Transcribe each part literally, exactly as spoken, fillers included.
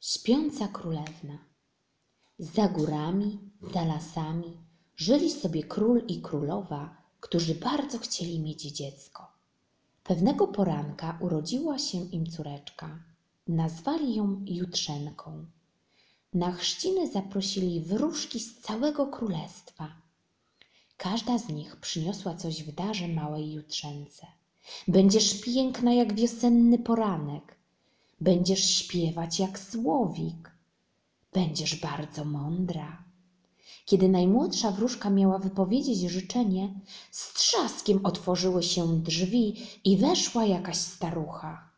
Śpiąca królewna. Za górami, za lasami żyli sobie król i królowa, którzy bardzo chcieli mieć dziecko. Pewnego poranka urodziła się im córeczka. Nazwali ją Jutrzenką. Na chrzciny zaprosili wróżki z całego królestwa. Każda z nich przyniosła coś w darze małej Jutrzence. Będziesz piękna jak wiosenny poranek. Będziesz śpiewać jak słowik. Będziesz bardzo mądra. Kiedy najmłodsza wróżka miała wypowiedzieć życzenie, z trzaskiem otworzyły się drzwi i weszła jakaś starucha.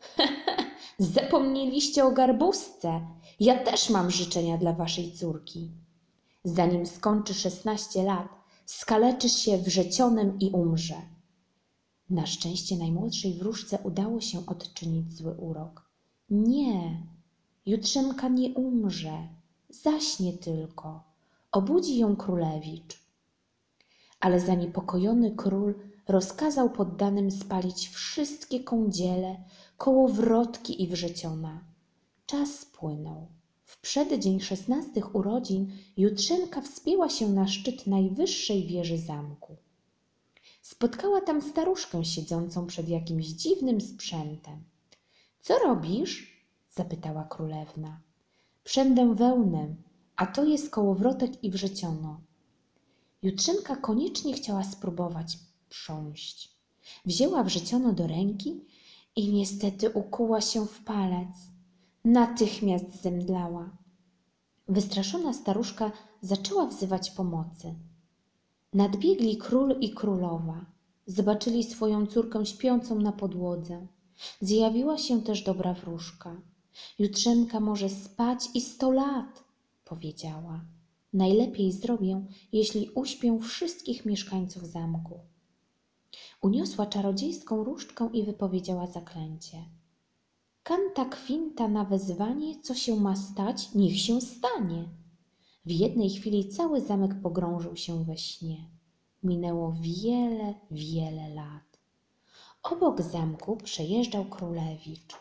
Zapomnieliście o garbustce. Ja też mam życzenia dla waszej córki. Zanim skończy szesnaście lat, skaleczy się wrzecionem i umrze. Na szczęście najmłodszej wróżce udało się odczynić zły urok. Nie, Jutrzenka nie umrze, zaśnie tylko, obudzi ją królewicz. Ale zaniepokojony król rozkazał poddanym spalić wszystkie kądziele, kołowrotki i wrzeciona. Czas płynął. W przeddzień szesnastych urodzin Jutrzenka wspięła się na szczyt najwyższej wieży zamku. Spotkała tam staruszkę siedzącą przed jakimś dziwnym sprzętem. — Co robisz? — zapytała królewna. — Przędę wełnę, a to jest kołowrotek i wrzeciono. Jutrzenka koniecznie chciała spróbować prząść. Wzięła wrzeciono do ręki i niestety ukuła się w palec. Natychmiast zemdlała. Wystraszona staruszka zaczęła wzywać pomocy. Nadbiegli król i królowa. Zobaczyli swoją córkę śpiącą na podłodze. Zjawiła się też dobra wróżka. Jutrzenka może spać i sto lat, powiedziała. Najlepiej zrobię, jeśli uśpię wszystkich mieszkańców zamku. Uniosła czarodziejską różdżkę i wypowiedziała zaklęcie. Kanta kwinta na wezwanie, co się ma stać, niech się stanie. W jednej chwili cały zamek pogrążył się we śnie. Minęło wiele, wiele lat. Obok zamku przejeżdżał królewicz.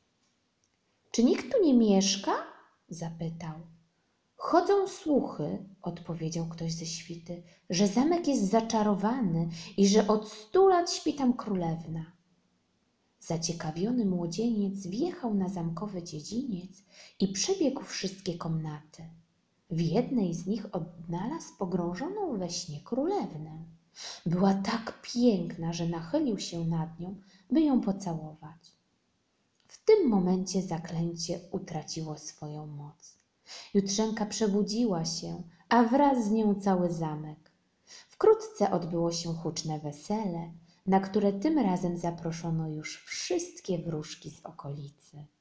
— Czy nikt tu nie mieszka? — zapytał. — Chodzą słuchy — odpowiedział ktoś ze świty, — że zamek jest zaczarowany i że od stu lat śpi tam królewna. Zaciekawiony młodzieniec wjechał na zamkowy dziedziniec i przebiegł wszystkie komnaty. W jednej z nich odnalazł pogrążoną we śnie królewnę. Była tak piękna, że nachylił się nad nią, by ją pocałować. W tym momencie zaklęcie utraciło swoją moc. Jutrzenka przebudziła się, a wraz z nią cały zamek. Wkrótce odbyło się huczne wesele, na które tym razem zaproszono już wszystkie wróżki z okolicy.